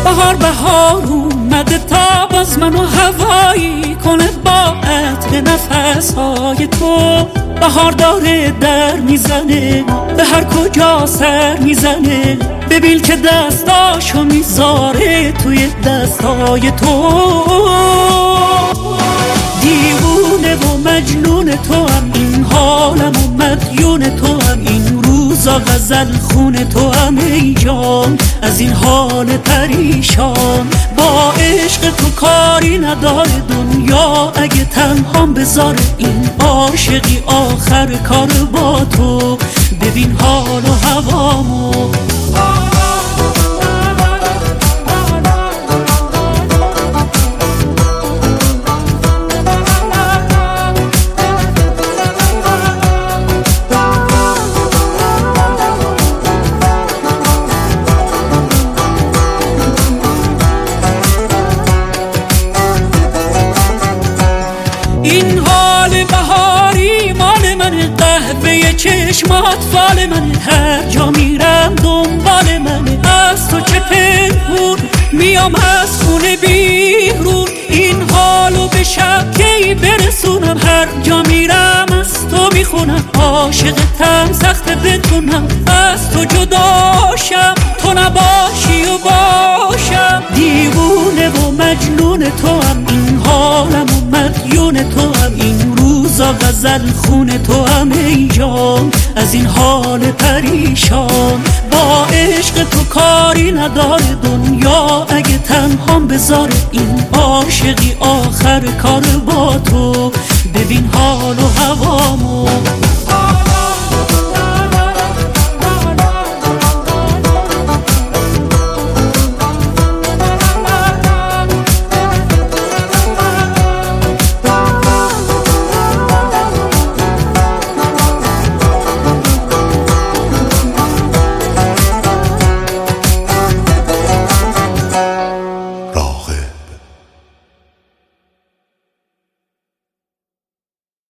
بهار اومده تا باز منو هوایی کنه با عطر نفسهای تو. بهار داره در میزنه به هر کجا سر میزنه، ببین که دستاشو میذاره توی دستای تو. دیوونه و مجنون تو هم این حالم و مدیون تو هم این روزا غزل خون تو هم ای جان از این حال پریشان. با عشق تو کاری نداره دنیا اگه تنهام بذاره این عاشقی آخر کار با تو. ببین حال و هوامو این حال بهاری مال من، قهوه چشمات فال من، هر جا میرم دنبال من، از تو چه پنهون میام از خونه بیرون. این حالو به شب کی برسونم، هر جا میرم از تو میخونم، عاشقتم سخت بتونم از تو جداشم، تو نباشی و باشم. دیوونه و مجنون تو هم این حالم و مدیون تو هم این روزا غزل خون تو هم ای جان از این حال پریشان. با عشق تو کاری نداره دنیا اگه تنهام بذاره این عاشقی آخر کار با تو. ببین حال و هوامو